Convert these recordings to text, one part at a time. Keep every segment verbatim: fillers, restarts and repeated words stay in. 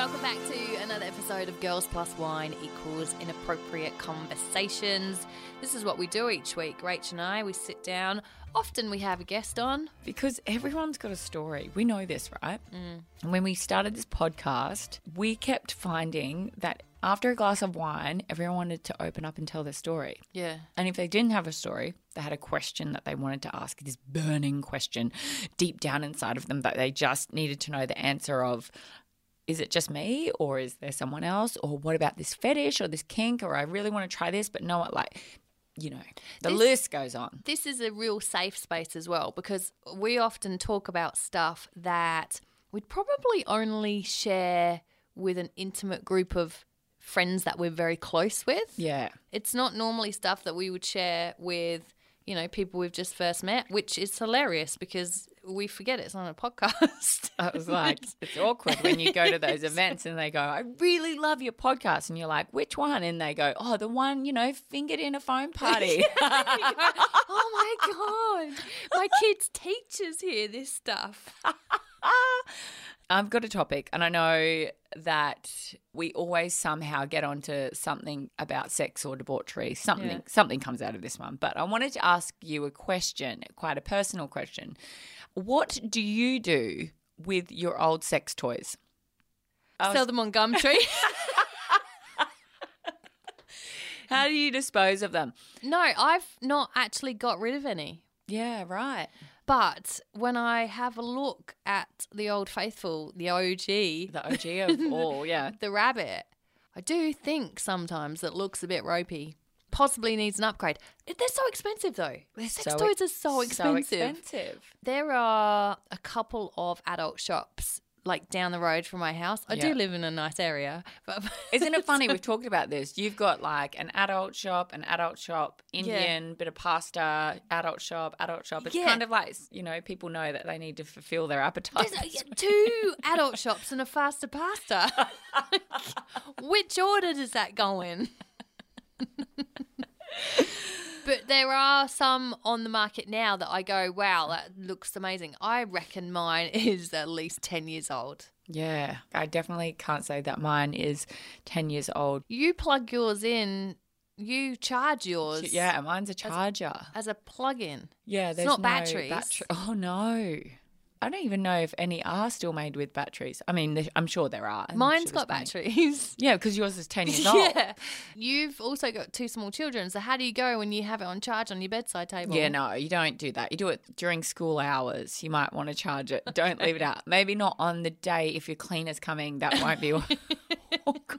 welcome back to another episode of Girls Plus Wine equals Inappropriate Conversations. This is what we do each week. Rach and I, we sit down. Often we have a guest on. Because everyone's got a story. We know this, right? Mm. And when we started this podcast, we kept finding that after a glass of wine, everyone wanted to open up and tell their story. Yeah. And if they didn't have a story, they had a question that they wanted to ask, this burning question deep down inside of them that they just needed to know the answer of, is it just me or is there someone else? Or what about this fetish or this kink, or I really want to try this but no, like, you know, the This- list goes on. This is a real safe space as well, because we often talk about stuff that we'd probably only share with an intimate group of friends that we're very close with. Yeah. It's not normally stuff that we would share with, you know, people we've just first met, which is hilarious because we forget it's on a podcast. I was like, it's awkward when you go to those events and they go, I really love your podcast. And you're like, which one? And they go, oh, the one, you know, fingered in a phone party. Oh, my God. My kids' teachers hear this stuff. I've got a topic, and I know that we always somehow get onto something about sex or debauchery. Something Yeah. something comes out of this one. But I wanted to ask you a question, quite a personal question. What do you do with your old sex toys? I was- Sell them on Gumtree. How do you dispose of them? No, I've not actually got rid of any. Yeah, right. But when I have a look at the Old Faithful, the O G, The O G of all, yeah. the rabbit, I do think sometimes it looks a bit ropey. Possibly needs an upgrade. They're so expensive though. Sex So toys ex- are so expensive. So expensive. There are a couple of adult shops like down the road from my house. I do Yeah. live in a nice area. But Isn't it funny? We've talked about this. You've got like an adult shop, an adult shop, Indian, bit of pasta, adult shop, adult shop. It's Yeah. kind of like, you know, people know that they need to fulfill their appetite. There's uh, two adult shops and a faster pasta. Which order does that go in? But there are some on the market now that I go, wow, that looks amazing. I reckon mine is at least ten years old. Yeah, I definitely can't say that mine is ten years old. You plug yours in, you charge yours Yeah, mine's a charger. as a plug-in. Yeah, there's not no batteries. Battery. Oh, no. I don't even know if any are still made with batteries. I mean, there- I'm sure there are. I'm Mine's sure got there's plenty. batteries. Yeah, because yours is ten years old. Yeah. You've also got two small children, so how do you go when you have it on charge on your bedside table? Yeah, no, you don't do that. You do it during school hours. You might want to charge it. Don't leave it out. Maybe not on the day if your cleaner's coming. That won't be awkward.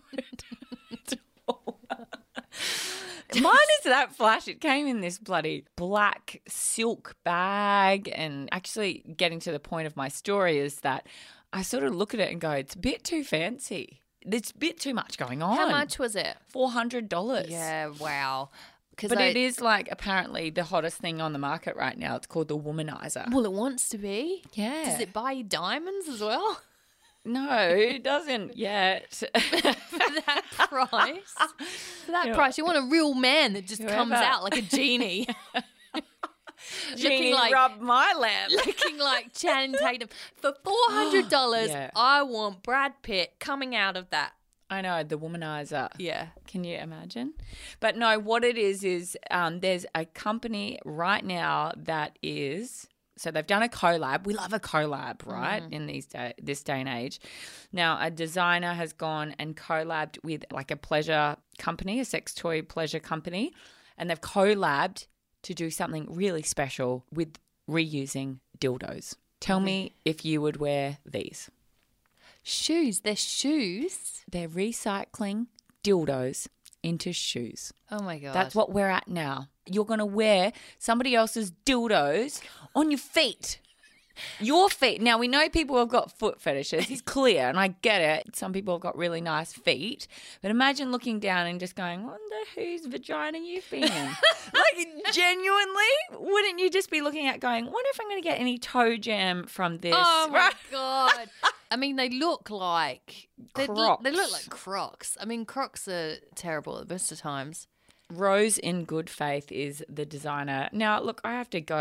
Mine is that flash. It came in this bloody black silk bag. And actually getting to the point of my story is that I sort of look at it and go, it's a bit too fancy. There's a bit too much going on. How much was it? four hundred dollars. Yeah, wow. 'Cause But I- it is like apparently the hottest thing on the market right now. It's called the Womanizer. Well, it wants to be. Yeah. Does it buy you diamonds as well? No, it doesn't yet. For that price? For that You know, price, you want a real man that just comes whoever- out like a genie. Genie, like- rub my lamp. Looking like Channing Tatum. For four hundred dollars, Yeah. I want Brad Pitt coming out of that. I know, the Womanizer. Yeah. Can you imagine? But no, what it is is um, there's a company right now that is so they've done a collab. We love a collab, right? In these day, this day and age. Now, a designer has gone and collabed with like a pleasure company, a sex toy pleasure company, and they've collabed to do something really special with reusing dildos. Tell me if you would wear these. Shoes. They're shoes. They're recycling dildos into shoes. Oh, my God. That's what we're at now. You're going to wear somebody else's dildos on your feet. Your feet. Now, we know people have got foot fetishes. It's clear, and I get it. Some people have got really nice feet. But imagine looking down and just going, wonder whose vagina you've been in. Like, genuinely, wouldn't you just be looking at going, wonder if I'm going to get any toe jam from this? Oh, my Right? God. I mean, they look like they look, they look Crocs. like Crocs. I mean, Crocs are terrible at the best of times. Rose in Good Faith is the designer. Now, look, I have to go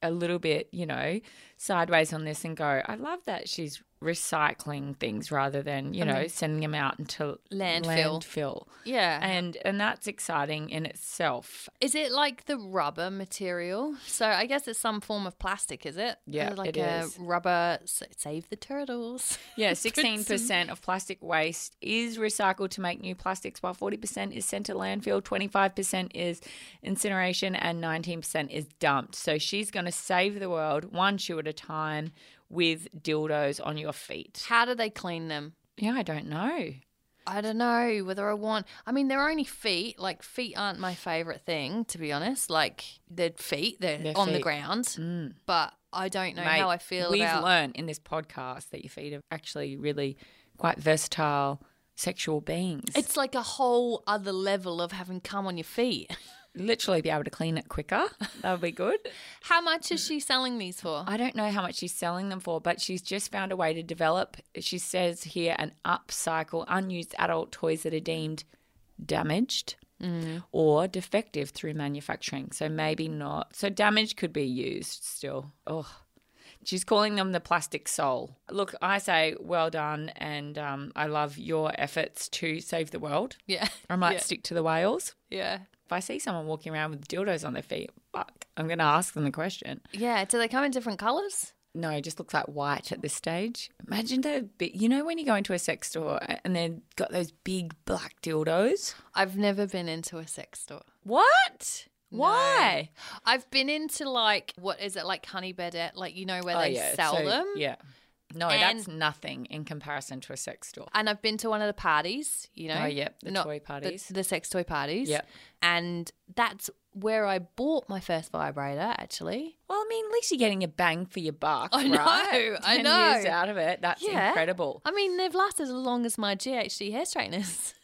a little bit, you know, sideways on this and go, I love that she's recycling things rather than, you I know, mean, sending them out into landfill. landfill. Yeah. And and that's exciting in itself. Is it like the rubber material? So I guess it's some form of plastic, is it? Yeah, Or like it a is. rubber, save the turtles. Yeah, sixteen percent of plastic waste is recycled to make new plastics, while forty percent is sent to landfill, twenty-five percent is incineration, and nineteen percent is dumped. So she's going to save the world one shoe at a time with dildos on your feet. How do they clean them? Yeah, I don't know. I don't know whether I want. I mean, they're only feet. Like, feet aren't my favourite thing, to be honest. Like, they're feet. They're, They're on the feet. ground. Mm. But I don't know Mate, how I feel we've about. learned in this podcast that your feet are actually really quite versatile sexual beings. It's like a whole other level of having cum on your feet. Literally be able to clean it quicker. That would be good. How much is she selling these for? I don't know how much she's selling them for, but she's just found a way to develop, she says here, an upcycle unused adult toys that are deemed damaged mm. or defective through manufacturing. So maybe not. So damaged could be used still. Oh, she's calling them the plastic soul. Look, I say well done, and um, I love your efforts to save the world. Yeah. I might yeah. stick to the whales. Yeah. If I see someone walking around with dildos on their feet, fuck, I'm going to ask them the question. Yeah. Do they come in different colours? No, it just looks like white at this stage. Imagine the big, you know when you go into a sex store and they've got those big black dildos? I've never been into a sex store. What? No. Why? I've been into like, what is it, like Honey Badette, like, you know, where Oh, they yeah, sell so- them. Yeah. No, And- that's nothing in comparison to a sex store. And I've been to one of the parties, you know. Oh, yep, the not toy parties. The, the sex toy parties. Yep. And that's where I bought my first vibrator, actually. Well, I mean, at least you're getting a bang for your buck, I know, right? I Ten know. years out of it. That's Yeah. incredible. I mean, they've lasted as long as my G H D hair straighteners.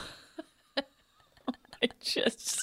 It just,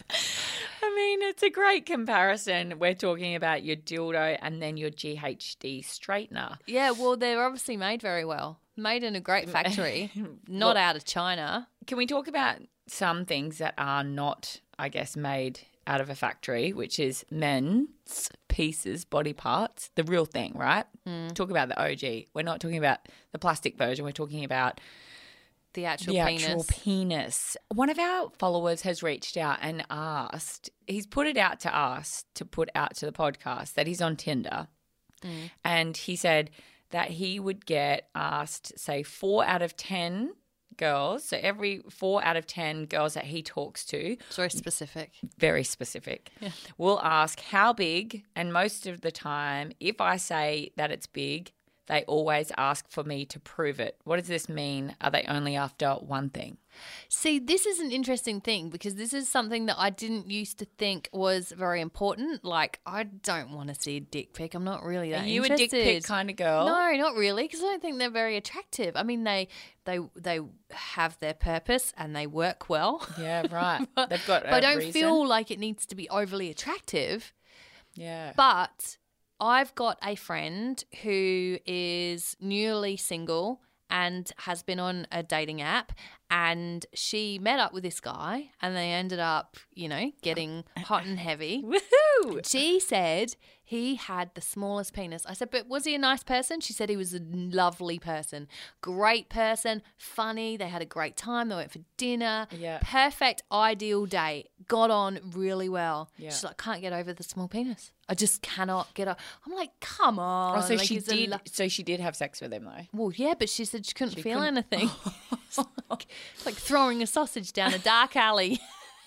I mean, it's a great comparison. We're talking about your dildo and then your G H D straightener. Yeah, well, they're obviously made very well. Made in a great factory, not Look, out of China. Can we talk about some things that are not, I guess, made out of a factory, which is men's pieces, body parts, the real thing, right? Mm. Talk about the O G. We're not talking about the plastic version. We're talking about The actual the penis. actual penis. One of our followers has reached out and asked, he's put it out to us to put out to the podcast that he's on Tinder. Mm. And he said that he would get asked, say, four out of ten girls. So every four out of ten girls that he talks to. It's very specific. Very specific. Yeah. Will ask how big, and most of the time, if I say that it's big, they always ask for me to prove it. What does this mean? Are they only after one thing? See, this is an interesting thing because this is something that I didn't used to think was very important. Like, I don't want to see a dick pic. I'm not really that Are you interested. a dick pic kind of girl? No, not really, because I don't think they're very attractive. I mean, they they they have their purpose and they work well. Yeah, right. but, They've got a but I don't reason. feel like it needs to be overly attractive. Yeah. But I've got a friend who is newly single and has been on a dating app, and she met up with this guy and they ended up, you know, getting hot and heavy. Woohoo! She said he had the smallest penis. I said, but was he a nice person? She said he was a lovely person. Great person, funny. They had a great time. They went for dinner. Yeah. Perfect, ideal date. Got on really well. Yeah. She's like, can't get over the small penis. I just cannot get up. I'm like, come on. Oh, so Like, she he's a did. lo- so she did have sex with him, though. well, yeah, but she said she couldn't She feel couldn't- anything. It's like, it's like throwing a sausage down a dark alley.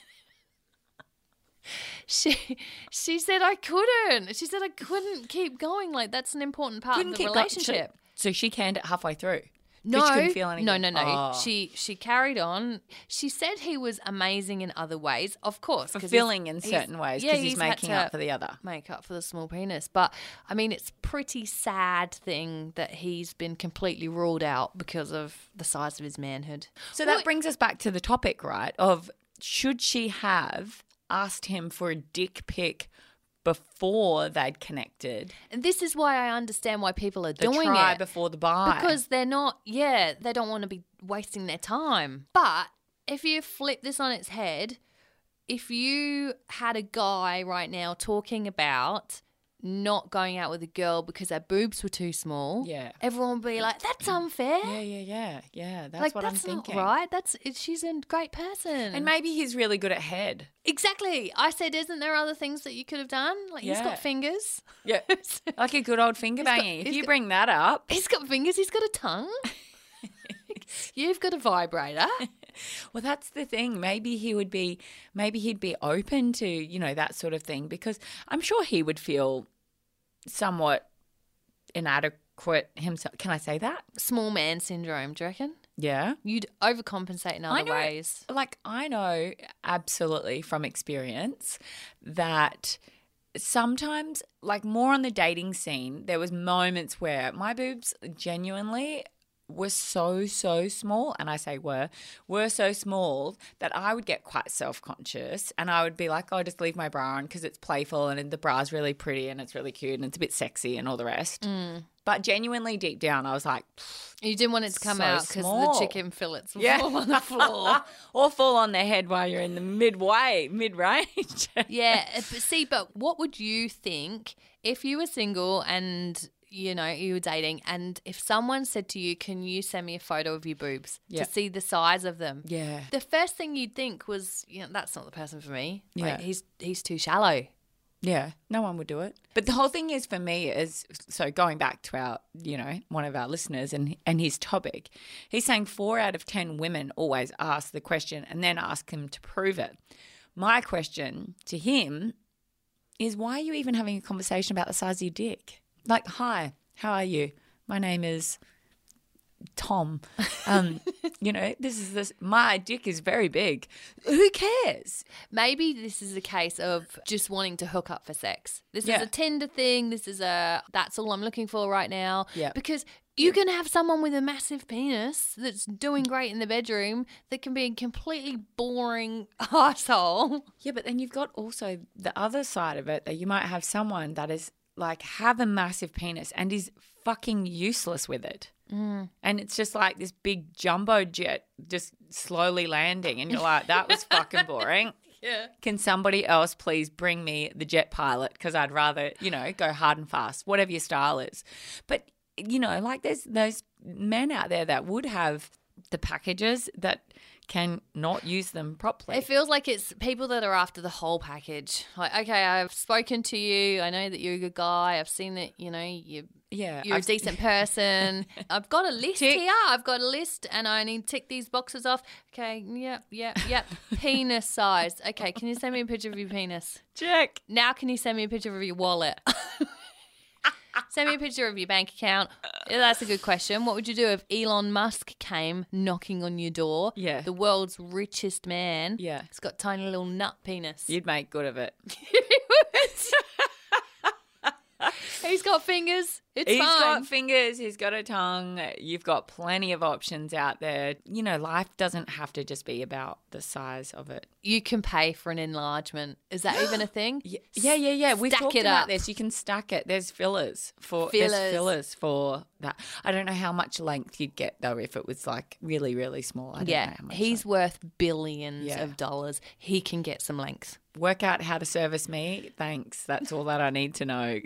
She she said I couldn't. She said I couldn't keep going. Like, that's an important part Couldn't of the keep going- relationship. So she canned it halfway through. 'Cause No, she couldn't feel anything. no, no, no. Oh. She she carried on. She said he was amazing in other ways, of course, 'cause he's- fulfilling in he's- certain ways yeah, because he's, had making to up for the other. Make up for the small penis. But I mean, it's pretty sad thing that he's been completely ruled out because of the size of his manhood. So Well, that brings us back to the topic, right? Of should she have asked him for a dick pic before they'd connected? And this is why I understand why people are The doing try it. before the buy. Because they're not, yeah, they don't want to be wasting their time. But if you flip this on its head, if you had a guy right now talking about not going out with a girl because her boobs were too small, Yeah. everyone would be like, that's unfair. Yeah, yeah, yeah, yeah. That's like, what that's I'm thinking. not right. That's it, she's a great person. And maybe he's really good at head. Exactly. I said, isn't there other things that you could have done? Like, he's Yeah. got fingers. Yeah. Like a good old finger got- banging. If he's you got- bring that up. He's got fingers. He's got a tongue. You've got a vibrator. Well, that's the thing. Maybe he would be, maybe he'd be open to, you know, that sort of thing, because I'm sure he would feel somewhat inadequate himself. Can I say that? Small man syndrome, do you reckon? Yeah. You'd overcompensate in I other know, ways. like I know absolutely from experience that sometimes, like more on the dating scene, there was moments where my boobs genuinely were so, so small, and I say were, were so small that I would get quite self-conscious, and I would be like, oh, just leave my bra on because it's playful and the bra's really pretty and it's really cute and it's a bit sexy and all the rest. Mm. But genuinely deep down, I was like, You didn't want it to come So out because the small. chicken fillets will yeah. fall on the floor. Or fall on their head while you're in the midway, mid-range. Yeah, uh, but see, but what would you think if you were single and, you know, you were dating, and if someone said to you, can you send me a photo of your boobs Yeah. to see the size of them? Yeah. The first thing you'd think was, you know, that's not the person for me. Like, Yeah. he's he's too shallow. Yeah, no one would do it. But the whole thing is for me is, so going back to our, you know, one of our listeners and and his topic, he's saying four out of ten women always ask the question and then ask him to prove it. My question to him is, why are you even having a conversation about the size of your dick? Like, hi, how are you? My name is Tom. Um, you know, this is this. My dick is very big. Who cares? Maybe this is a case of just wanting to hook up for sex. This Yeah. is a Tinder thing. This is a, that's all I'm looking for right now. Yeah. Because you can have someone with a massive penis that's doing great in the bedroom that can be a completely boring arsehole. Yeah, but then you've got also the other side of it, that you might have someone that is like have a massive penis and is fucking useless with it. Mm. And it's just like this big jumbo jet just slowly landing, and you're like, that was fucking boring. Yeah. Can somebody else please bring me the jet pilot? Because I'd rather, you know, go hard and fast, whatever your style is. But, you know, like there's those men out there that would have the packages that can not use them properly. It feels like it's people that are after the whole package. Like, okay, I've spoken to you. I know that you're a good guy. I've seen that, you know, you yeah, You're I've- a decent person. I've got a list Tick. here. I've got a list and I need to tick these boxes off. Okay, yep, yep, yep. Penis size. Okay, can you send me a picture of your penis? check. Now can you send me a picture of your wallet? Send me a picture of your bank account. Yeah, that's a good question. What would you do if Elon Musk came knocking on your door? Yeah. The world's richest man. Yeah. He's got tiny little nut penis. You'd make good of it. He's got fingers. It's He's fine. got fingers, he's got a tongue. You've got plenty of options out there. You know, life doesn't have to just be about the size of it. You can pay for an enlargement. Is that even a thing? Yeah, yeah, yeah. yeah. We've Stack talked it about up. this. You can stack it. There's fillers for Fillers. there's fillers for that. I don't know how much length you'd get though if it was like really, really small. I don't know Yeah, how much he's length. worth billions Yeah. of dollars. He can get some length. Work out how to service me. Thanks. That's all that I need to know.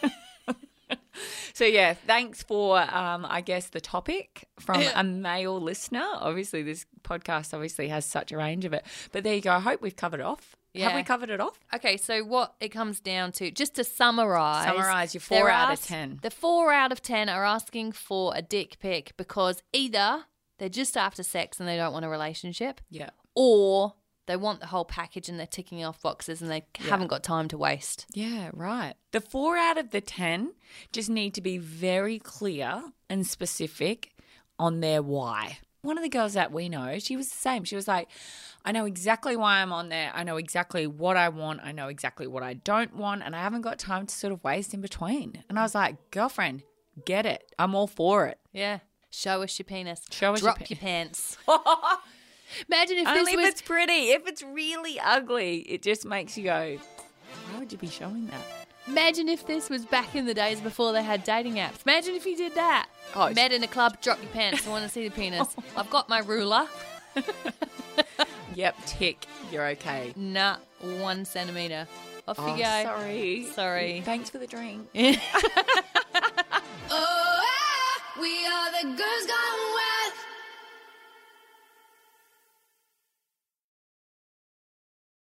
So, yeah, thanks for, um, I guess, the topic from a male listener. Obviously, this podcast obviously has such a range of it. But there you go. I hope we've covered it off. Yeah. Have we covered it off? Okay, so what it comes down to, just to summarise. Summarise your four they're out of ask- ten. The four out of ten are asking for a dick pic because either they're just after sex and they don't want a relationship, Yeah. or they want the whole package and they're ticking off boxes and they haven't got time to waste. Yeah, right. The four out of the ten just need to be very clear and specific on their why. One of the girls that we know, she was the same. She was like, I know exactly why I'm on there. I know exactly what I want. I know exactly what I don't want. And I haven't got time to sort of waste in between. And I was like, girlfriend, get it. I'm all for it. Yeah. Show us your penis. Show us your Drop pe- your pants. Imagine if Only this if was it's pretty. If it's really ugly, it just makes you go, why would you be showing that? Imagine if this was back in the days before they had dating apps. Imagine if you did that. Oh, Met in a club, drop your pants. I want to see the penis. I've got my ruler. Yep, tick. You're okay. Nah, one centimetre. Off Oh, you go. sorry. Sorry. Thanks for the drink. Oh, we are the girls gone